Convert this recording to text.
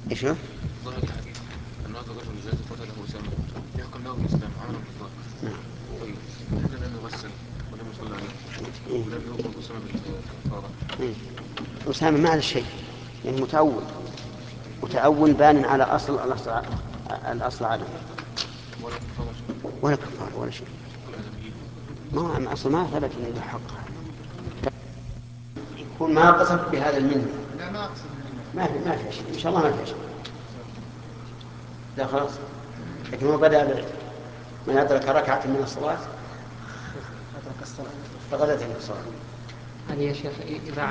ايش هو؟ ظاهر الحديث أن هذا الرجل جاز قتله أسامة يحكم له بالإسلام عملا كفار. نعم. طيب لماذا لم يغسل ولم يصلى عليه إيه؟ ولم يؤمر أسامة بالكفارة؟ إيه؟ أسامة ما على شيء، يعني متأول، متأول بان على الأصل عدم. ولا كفارة شيء. ولا كفار ولا شيء. ما هو الأصل ما ثبت أن له حق. يكون ما قصد بهذا المنة. لا ما أقصد منه. ما في شيء إن شاء الله، ما في شيء. لا خلاص. لكن هو بدأ من أدرك ركعة من الصلاة أترك الصلاة. فقد أتم الصلاة. هذه يا شيخ إذا